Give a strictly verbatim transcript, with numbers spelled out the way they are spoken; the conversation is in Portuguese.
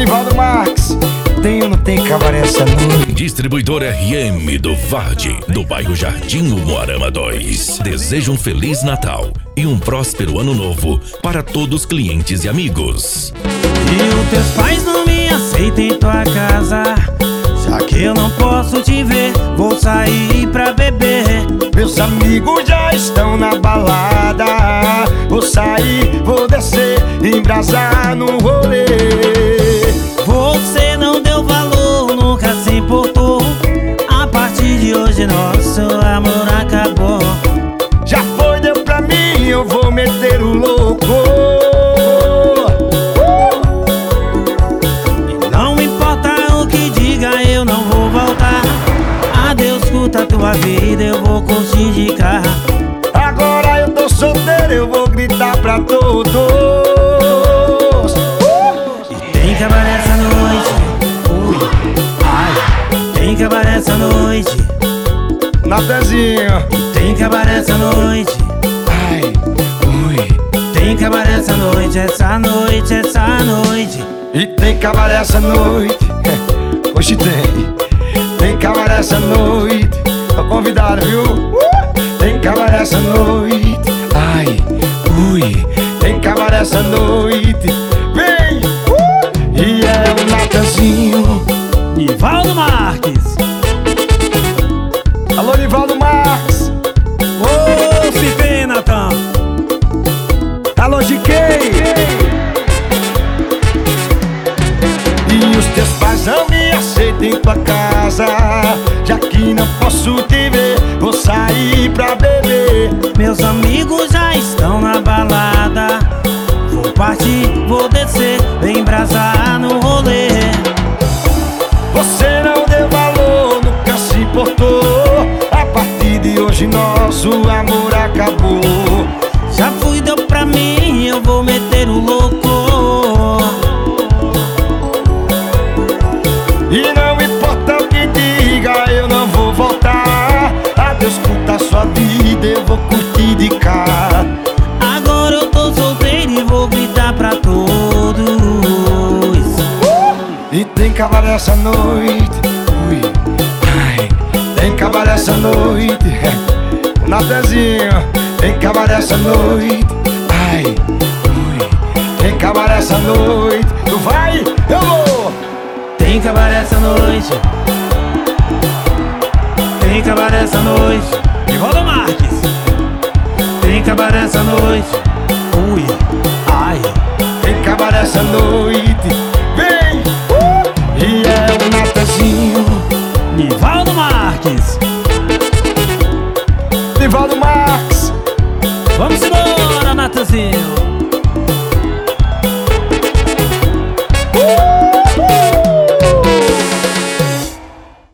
Nivaldo Marques, tem ou não tem cabaré essa noite? Distribuidor R M do Varde, do bairro Jardim Umuarama dois. Deseja um Feliz Natal e um próspero Ano Novo para todos os clientes e amigos. E os teus pais não me aceitam em tua casa, já que eu não posso te ver, vou sair pra beber. Meus amigos já estão na balada, vou sair, vou descer, embrasar no rolê. Você não deu valor, nunca se importou. A partir de hoje nosso amor acabou. Já foi, deu pra mim, eu vou meter o louco. E não importa o que diga, eu não vou voltar. Adeus, curta a tua vida, eu vou curtir de carro. Agora eu tô solteiro, eu vou gritar pra todos. E tem cabaré essa noite, ui, ai. Tem cabaré essa noite, Natezinho. e tem cabaré essa noite, Ai, ui. tem cabaré essa noite, essa noite, essa noite. E tem cabaré essa noite. Hoje tem. Tem cabaré essa noite. Tô convidado, viu? Uh! Tem cabaré essa noite. Ai, ui. Tem cabaré essa noite. Vem! Uh! E é o Natanzinho. Nivaldo Marques. Alô, Nivaldo Marques. Ô, se vem, Natan. Alô, G K. E os teus pais não me aceitam em tua casa, já que não posso te ver, vou sair pra beber. Meus amigos já estão na balada, vou partir, vou descer, vem embrasar no rolê. Você não deu valor, nunca se importou. A partir de hoje nosso amor acabou. Já fui, deu pra mim, eu vou meter o louco. E não importa o que diga, eu não vou voltar. Adeus, curta a sua vida, eu vou curtir de cá. Agora eu tô solteiro e vou gritar pra todos. E tem cabaré essa noite, ui, ai. Tem cabaré essa noite, o Natezinho. Tem cabaré essa noite, ai, ui. Tem cabaré essa noite, tu vai, eu vou. Tem cabaré essa noite, tem cabaré essa noite. Nivaldo Marques. Tem cabaré essa noite, ui, ai. Tem cabaré essa noite, vem, uh! E é o Natanzinho. Nivaldo Marques. Nivaldo Marques. Vamos embora, Natanzinho.